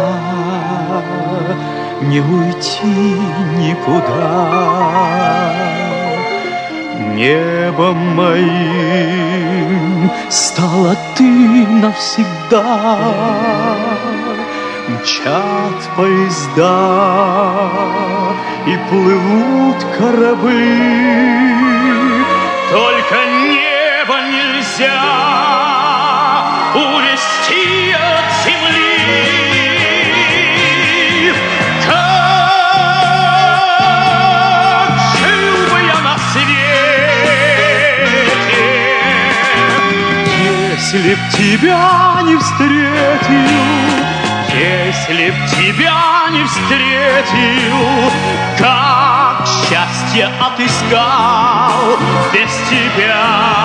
не уйти никуда. Небом моим стала ты навсегда. Мчат поезда и плывут корабли, только небо нельзя увести от земли. Как жил бы я на свете, если б тебя не встретил, если б тебя не встретил, как счастье отыскал без тебя.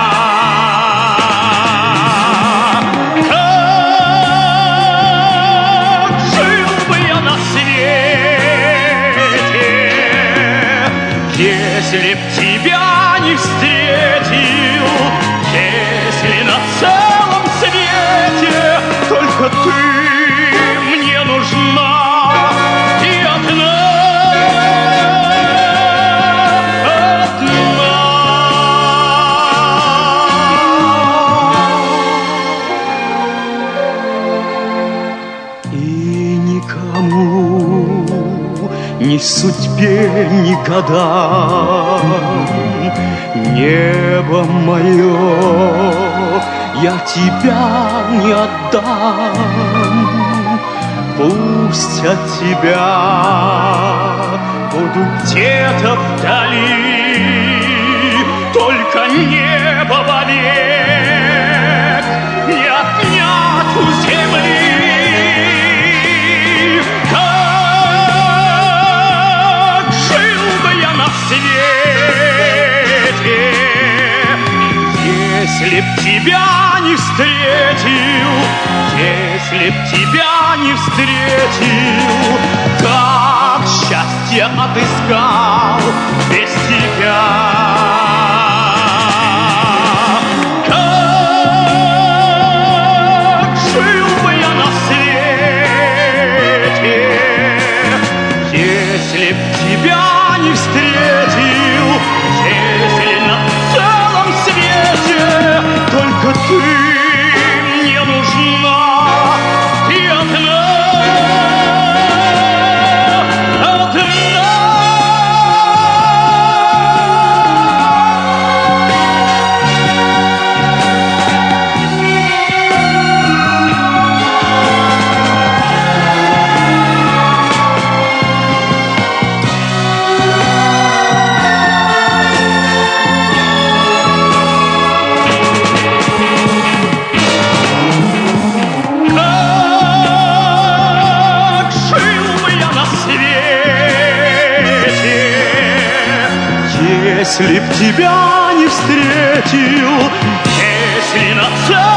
Как жил бы я на свете, если б тебя не встретил, если на целом свете только ты мне нужна, и одна, одна. И никому, ни судьбе, ни годам, небо мое, я тебя не отдам. Пусть от тебя буду где-то вдали, только небо вовек не отнять у земли. Как жил бы я на свете, если б тебя не встретил, если б тебя не встретил, как счастье отыскал без тебя. Как жил бы я на свете, если б тебя не встретил, если на целом свете только ты мне нужна, и одна, одна. Если б тебя не встретил, если на целом